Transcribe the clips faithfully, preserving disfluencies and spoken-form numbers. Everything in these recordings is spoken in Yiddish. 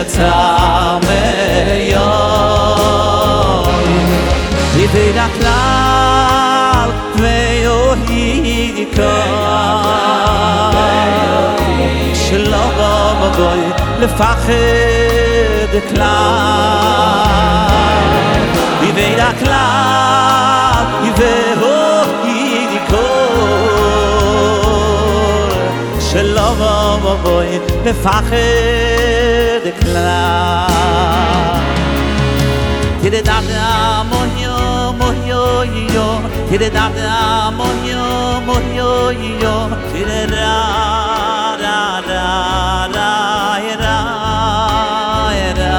יצא מיום יבין הכלל ויוהי כאן שלא בואי לפחד כלל יבין הכלל ויוהי כאן שלא בואי לפחד כלל תדדה מויו מויו יום תדדה מויו מויו יום תדדה דה דה דה דה דה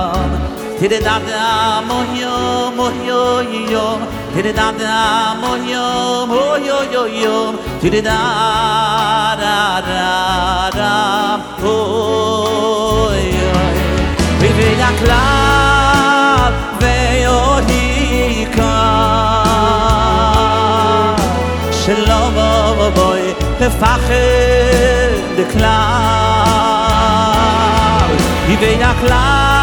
תדדה מויו מויו יום תדדה מויו מויו יום תדדה דה דה דה אוי אוי ויבין הכלל ויוהי כאן שלא בואי לפחד כלל יבין הכלל